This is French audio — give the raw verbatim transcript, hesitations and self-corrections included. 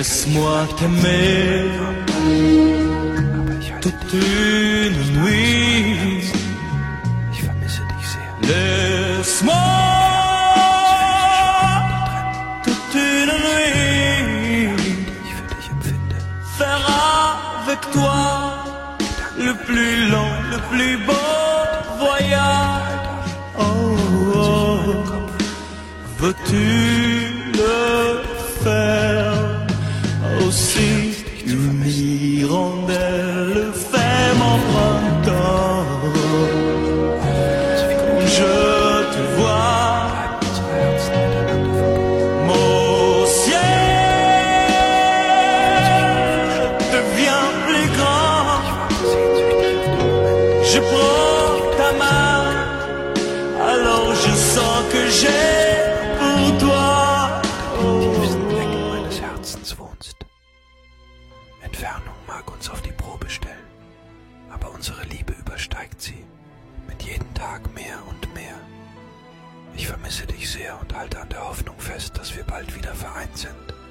Laisse-moi t'aimer toute une nuit. Ich vermisse dich sehr. Laisse-moi toute une nuit Ich für dich empfinde. faire avec toi le plus long, le plus beau voyage. Oh, oh. Veux-tu le faire aussi? Une hirondelle fait mon printemps. Quand je te vois, mon ciel devient plus grand. Je prends ta main, alors je sens que j'ai pour toi. Tiefsten Ecken meines Herzens wohnst. Entfernung mag uns auf die Probe stellen, aber unsere Liebe übersteigt sie. Mit jedem Tag mehr und mehr. Ich vermisse dich sehr und halte an der Hoffnung fest, dass wir bald wieder vereint sind.